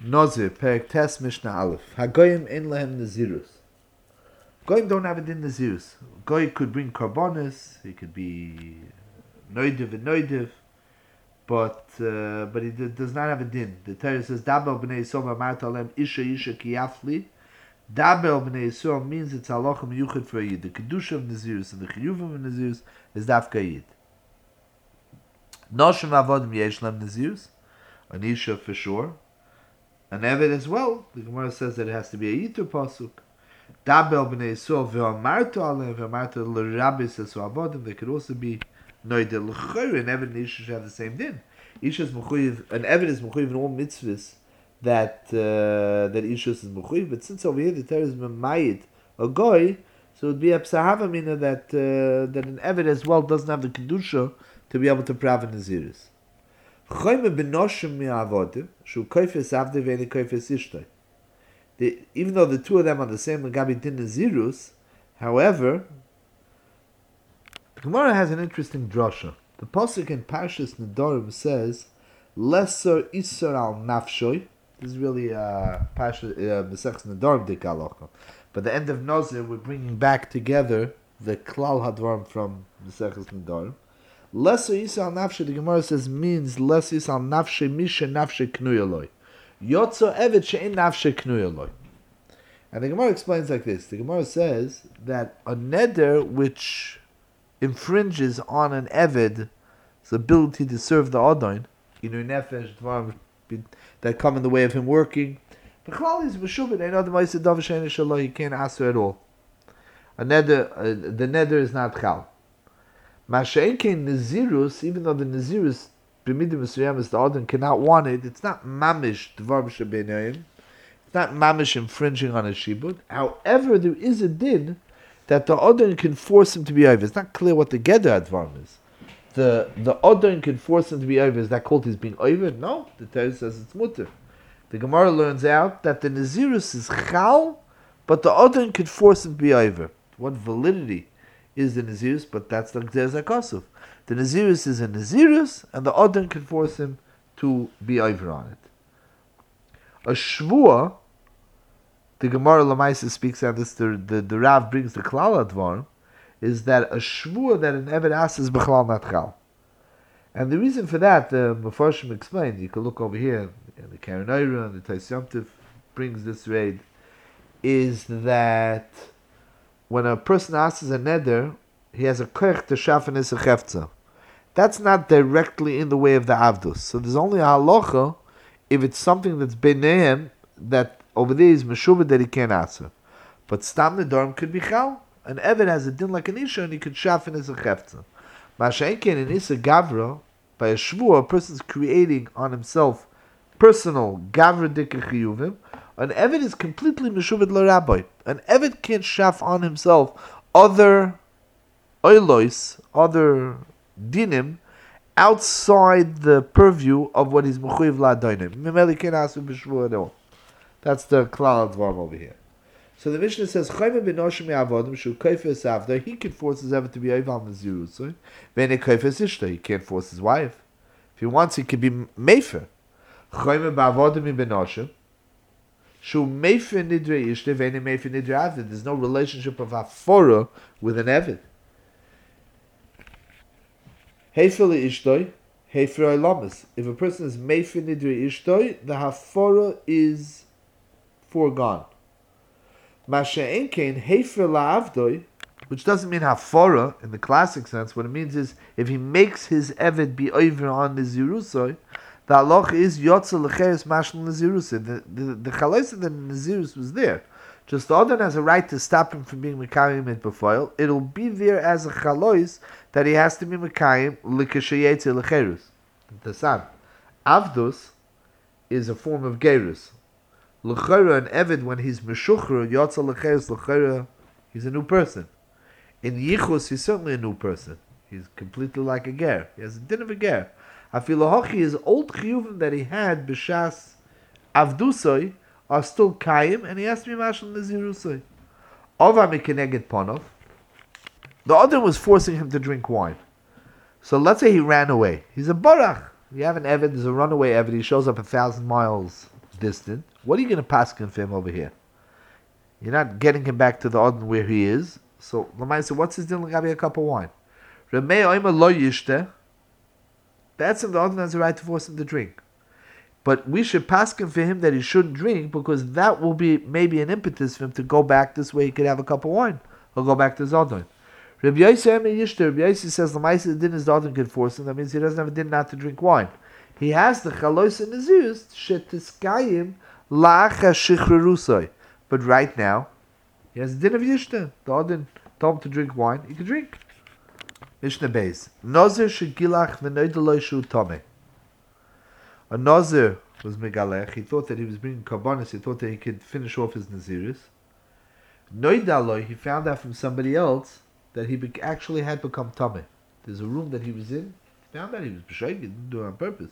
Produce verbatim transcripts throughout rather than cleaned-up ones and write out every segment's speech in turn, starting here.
Nazir, Perek Tes Mishnah Aleph. Hagoyim ein lehem nazirus. Goyim don't have a din nazirus. Goy could bring karbonis, he could be noidiv and noidiv, but uh, but he d- does not have a din. The Torah says, Dabel b'nei Yisrael v'amart alem isha isha ki yafli. Dabel b'nei Yisrael means it's halacha miyuchad for a yid. The kedusha of nazirus and the chiyuvim of nazirus is dafka yid. Noshim avodim yesh lem nazirus, an isha for sure. An Eved as well. The Gemara says that it has to be a Yitur pasuk. Dabel b'nei Yisrael v'amartu alem v'amartu l'rabbis esu avodim. There could also be noide l'chayr. An Eved and Isha should have the same din. Isha is mechuyev. An Eved is mechuyev in all mitzvahs that uh, that Isha is mechuyev. But since over here the Torah is memayit a goy, so it would be a psahava mina that uh, that an Eved as well doesn't have the kedusha to be able to prav in naziris. Even though the two of them are the same Gabi Din Nazirus, however, the Gemara has an interesting drasha. The pasuk in Parshas Nedarim says, "Lesser Isser al Nafshoy." This is really uh, Parshas Mesechus Nedarim dik halacha. But the end of Nazir, we're bringing back together the Klal Hadvarim from Mesechus Nedarim. Lesser Yisal Nafshe, the Gemara says, means Lesser Yisal Nafshe Misha Nafshe Knuyaloi. Yotzo Evet She'en Nafshe Knuyaloi. And the Gemara explains like this. The Gemara says that a neder which infringes on an Eved, his ability to serve the Adon, Inu Nefesh, Dvarim that come in the way of him working, he can't answer at all. A neder, uh, the neder is not chal. Masha'enkein Nazirus, even though the Nazirus, b'midim Yisrael, the Adon cannot want it, it's not mamish dvar b'shabeinayim, it's not mamish infringing on a shibud. However, there is a din that the Adon can force him to be over. It's not clear what the Geder Advarim is. The the Adon can force him to be over. Is that called his being over? No, the Torah says it's mutter. The Gemara learns out that the Nazirus is chal, but the Adon can force him to be over. What validity is the Nazirus, but that's the Gzer Zakosov. The Nazirus is a Nazirus, and the Adon can force him to be over on it. A Shvua, the Gemara Lamaisa speaks on this, the, the, the Rav brings the Klal Advar, is that a Shvua that an Eved asks is B'chlal not Chal. And the reason for that, the Mefarshim explained, you can look over here, in the Karen Eira, and the Tais Yom Tov brings this raid, is that when a person asks a neder, he has a koich to shafen is a chefza. That's not directly in the way of the avdus. So there's only a halacha if it's something that's beinehem that over there is meshuvah that he can't answer. But stam nedarim could be chal. An eved has a din like an isha and he could shafen is a chefza. Masha'enken in isa gavra, by a shvua, a person's creating on himself personal gavra dikah chiyuvim. An Eved is completely Meshuvad l'Rabbi. An Eved can't shaf on himself other oilos, other dinim, outside the purview of what is Mechuyev l'Adainim. Memeli can't ask him b'shvu at all. That's the Klal Advarim over here. So the Mishnah says, Chayme b'noshim ya'avodim shu koifes avda, he can force his Eved to be Eival Nazirus. V'ene koifes ishta, he can't force his wife. If he wants, he can be Mefer. Chayme b'avodim b'noshim, Shu meifin nidre ishte v'ene meifin nidre aved. There's no relationship of hafora with an eved. Heifel ishtoi, heifer olamas. If a person is meifin nidre ishtoi, the hafora is foregone. Masha'enkein heifer la'avdoi, which doesn't mean hafora in the classic sense. What it means is if he makes his eved be over on the zirusoi, the halach is yotza lecheres mashal nazirus. The the the chalais of the nazirus was there. Just the other has a right to stop him from being mekayim it b'foil. It'll be there as a chalais that he has to be mekayim likashayetze lecherus. The son avdus is a form of gerus. Lechera and eved when he's meshuchra yotza lecheres lechera, he's a new person. In yichus he's certainly a new person. He's completely like a ger. He has a din of a ger. Afilahochi, his old chiyuvim that he had b'shas avdusoi are still kayim, and he has to be mashal nazirusoi. Ova mikeneged ponov. The other was forcing him to drink wine. So let's say he ran away. He's a barach. You have an eved, there's a runaway eved. He shows up a thousand miles distant. What are you going to paskin for him over here? You're not getting him back to the Odin where he is. So Lamai said, what's his din l'gabi a cup of wine? Remei oima lo yishte. That's if the Odin has the right to force him to drink. But we should paskin for him that he shouldn't drink, because that will be maybe an impetus for him to go back this way. He could have a cup of wine. He'll go back to his Odin. Rabbi Yossi Rabbi Yossi says the Maisa din is the Odin could force him. That means he doesn't have a din not to drink wine. He has the chalos and nazirus shetiskayim lacha shichrerusoi. But right now, he has a din of yishta. The Odin told him to drink wine. He could drink. Mishnah Beis. Nazir shegilach v'noidaloi shu tomeh. A nazir was megalech. He thought that he was bringing karbanis. He thought that he could finish off his nazirus. Noidaloi, he found out from somebody else that he be- actually had become tameh. There's a room that he was in. He found out he was b'shoig. He didn't do it on purpose.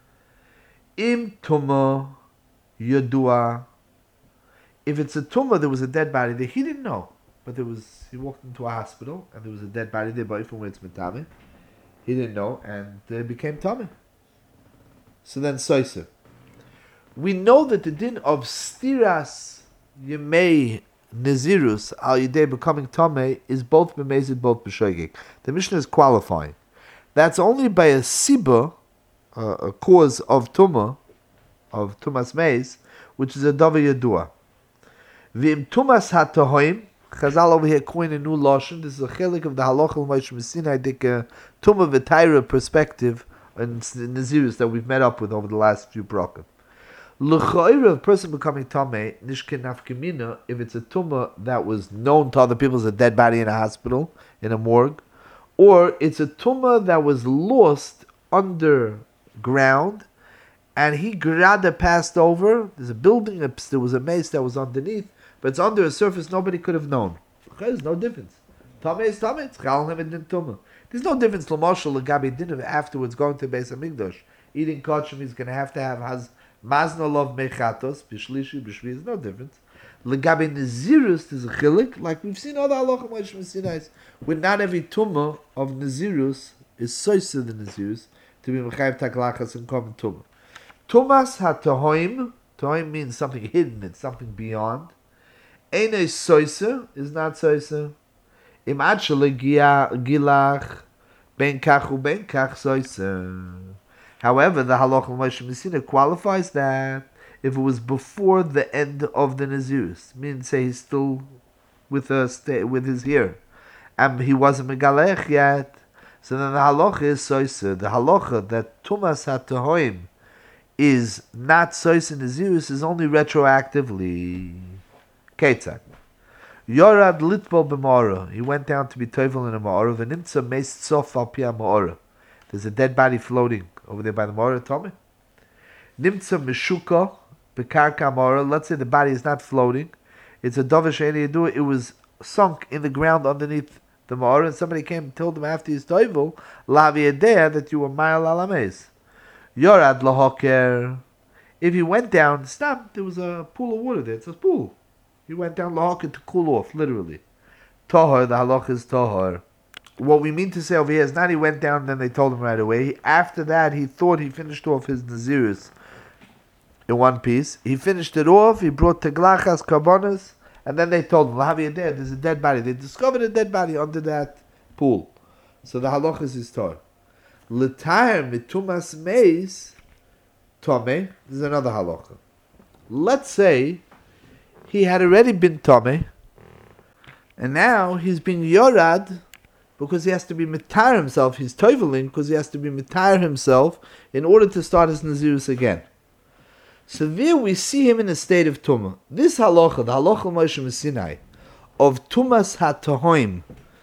Im tumah yadua. If it's a tumah, there was a dead body there. He didn't know, but there was. He walked into a hospital and there was a dead body there, but from where it's metameh. He didn't know, and it became tameh. So then, soiser. We know that the din of stiras yemei Nazirus al yidei becoming tameh is both b'mezid, both b'shoigig. The Mishnah is qualifying. That's only by a siba, uh, a cause of tumah, of tumas meiz, which is a davar yadua. V'im tumas hatahoim, Chazal over here coin a new lashon. This is a chelik of the halacha l'moshe Messinai dika tumah v'tayra perspective and Nazirus that we've met up with over the last few broken. L'chayra, a person becoming tameh, nishken nafkemina, if it's a tumah that was known to other people as a dead body in a hospital, in a morgue, or it's a tumah that was lost underground, and he grada passed over. There's a building, there was a mace that was underneath, but it's under a surface nobody could have known. There's no difference. Tameh is tameh, it's chal hem din tumah. There's no difference, l'moshel l'gabi din afterwards going to Beis Hamikdash. Eating kachim, he's going to have to have has Mazna lov mechatos, bishlishi, bishvi, there's no difference. Legabe Nazirus, there's a chilik, like we've seen all the halacha Moshe Messinai, where not every tumah of Nazirus is soisa the Nazirus, to be mechayiv taklachas and common tumah. Tumas ha-tohoim, tohoim means something hidden, it's something beyond. Eine soisa is not soisa. Im adshele gilach, ben kach u ben kach soisa. However, the halacha Moshe Messinai qualifies that if it was before the end of the Nazirus, means say he's still with us, with his hair, and he wasn't megalech yet. So then the halacha is soisa. The halacha that tumas hatahoim is not soisa Nazirus is only retroactively. Ketzak. Yorad litbol b'ma'ora. He went down to be tovel in a ma'ora. V'nimtza meis tzof al pi ma'ora. There's a dead body floating over there by the Ma'ora Tomei. Nimtza mishuka bekarka Ma'ora. Let's say the body is not floating. It's a davar she'eni yadua. It was sunk in the ground underneath the Ma'ora, and somebody came and told him after his toivel, lavi edea, that you were ma'al alames. Yorad lahoker. If he went down, stop, there was a pool of water there. It's a pool. He went down lahoker to cool off, literally. Tahar, the halach is tahar. What we mean to say over here is not he went down and then they told him right away. After that, he thought he finished off his Nazirus in one piece. He finished it off, he brought teglachas, karbonas, and then they told him, Lahavi there, there's a dead body. They discovered a dead body under that pool. So the halach is his tar. L'tayr mitumas meis tomei, there's another halacha. Let's say he had already been tomei, and now he's being yorad, because he has to be mitar himself, he's toiveling, because he has to be mitar himself in order to start his Nazirus again. So there we see him in a state of tumah. This halacha, the halacha Moshe Messinai, of tumas hatahoim,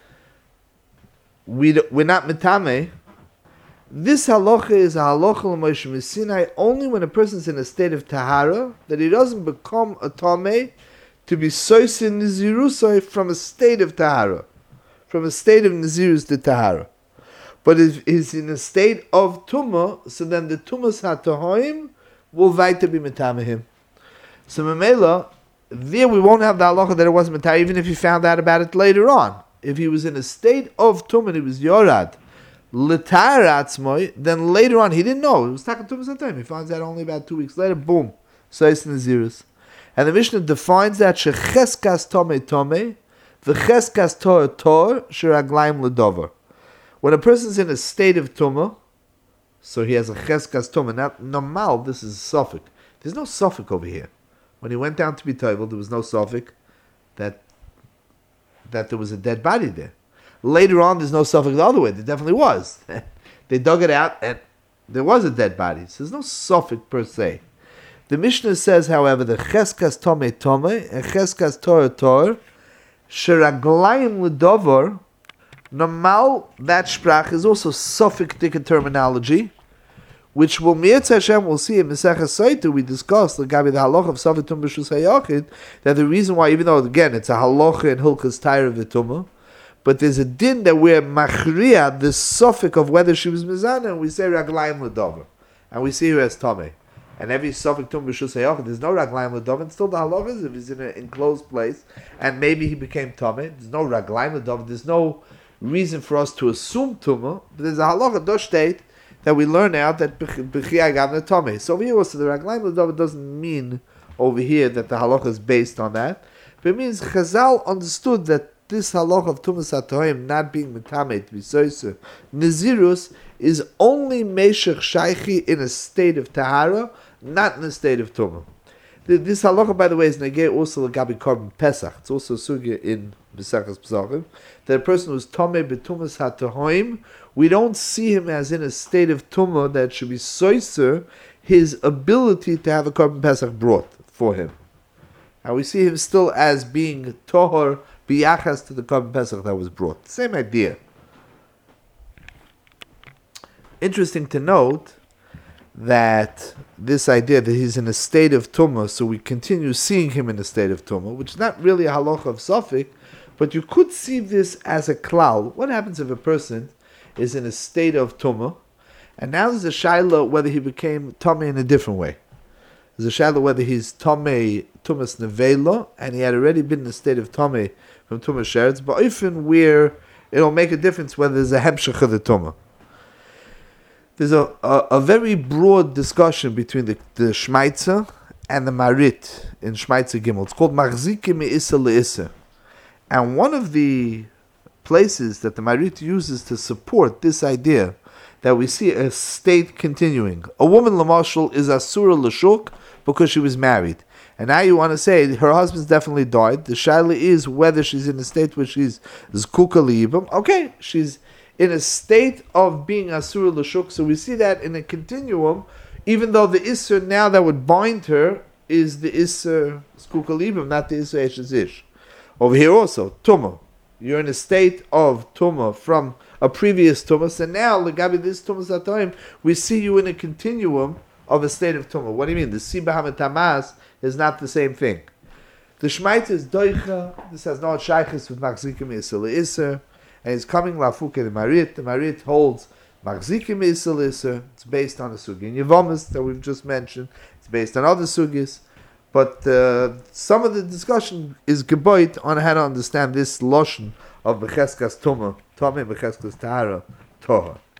we, we're not mitame. This halacha is a halacha Moshe Messinai only when a person's in a state of tahara, that he doesn't become a tameh to be soisin Nazirusai from a state of tahara. From a state of Nazirus to Tahara. But if he's in a state of Tumah, so then the Tumas HaTahoim will weiter be Metame him. So Memela, there we won't have the halacha that it wasn't Metame, even if he found out about it later on. If he was in a state of Tumah and he was Yorad, L'Tar Atzmoi, then later on he didn't know. It was Takat Tumas HaTahoim. He finds out only about two weeks later, boom. Sois Nazirus. And the Mishnah defines that Shecheskas Tome Tome, the Cheskas Tor Tor, Shiraglaim Ledover. When a person's in a state of Tumah, so he has a Cheskas Tumah. Now, normal, this is a suffix. There's no suffix over here. When he went down to be toivel, there was no suffix that that there was a dead body there. Later on, there's no suffix the other way. There definitely was. They dug it out, and there was a dead body. So there's no suffix per se. The Mishnah says, however, the Cheskas Tome Tome and Cheskas Tor Tor, Sheraglayim Ledover, normal, that sprach is also suffix-tic terminology, which will Mirtz Hashem will see in Mesechus Sotah. We discussed the Gabi the halacha of Safek Tum B'Shus Hayachid, that the reason why, even though again it's a halacha in Hilchas Taira V'Tumah, but there's a din that we're machriya the suffix of whether she was mizana, and we say Raglayim L'Dover, and we see her as Tomei. And every Safek Tum B'Shus Hayachid, there's no Raglayim L'Dover, and still the halacha is if he's in an enclosed place, and maybe he became Tomei, there's no Raglayim L'Dover, there's no reason for us to assume Tumah, but there's a halacha dosh state that we learn out that B'chiyah Gavna Tomei. So over here also the Raglayim L'Dover doesn't mean over here that the halacha is based on that, but it means Chazal understood that this halacha of Tumas HaToim not being Metamei to be Soiser Nazirus is only Meshech Shaychi in a state of Tahara, not in a state of Tumah. This halacha, by the way, is Negei also Gabi Korban Pesach. It's also a sugya in B'Sachas Pesachim that a person who's Tomei B'Tumas HaToim, we don't see him as in a state of Tumah that should be Soiser his ability to have a Korban Pesach brought for him. And we see him still as being Tohor B'Yachas to the Korban Pesach that was brought. Same idea. Interesting to note that this idea that he's in a state of Tumah, so we continue seeing him in a state of Tumah, which is not really a halacha of Safek, but you could see this as a klal. What happens if a person is in a state of Tumah, and now there's a shaila whether he became Tumah in a different way. There's a shaila whether he's Tumah Tumas Nevela, and he had already been in a state of Tumah from Tumah Sheretz, but often where it'll make a difference whether there's a Hemshech of the Tumah. There's a, a, a very broad discussion between the, the Shmaitza and the Marit in Shmaitza Gimel. It's called Machziki Me'isa Le'isa. And one of the places that the Marit uses to support this idea that we see a state continuing. A woman, Lamashal, is Asura L'Shuk because she was married. And now you want to say her husband's definitely died. The shaila is whether she's in a state where she's Zkuka Li'ibam. Okay, she's in a state of being Asura L'Shuk. So we see that in a continuum, even though the Isser now that would bind her is the Isser Zkuka Li'ibam, not the Isser Eshes Ish. Over here also, Tumah. You're in a state of Tumah from a previous Tumah. So now, Legabi this Tumah Satoim, we see you in a continuum of a state of Tumah. What do you mean? The Siba HaMetamas is not the same thing. The Shmaita is Doicha. This has no shaykhis with Machzikim Isser Isser. And he's coming Lafuke the Marit. The Marit holds Machzikim Isser Isser. It's based on the Sugi in Yevomis that we've just mentioned. It's based on other Sugis. But uh, some of the discussion is geboit on how to understand this lotion of Becheskas Tumah, Tomei Becheskas Tahara, Torah.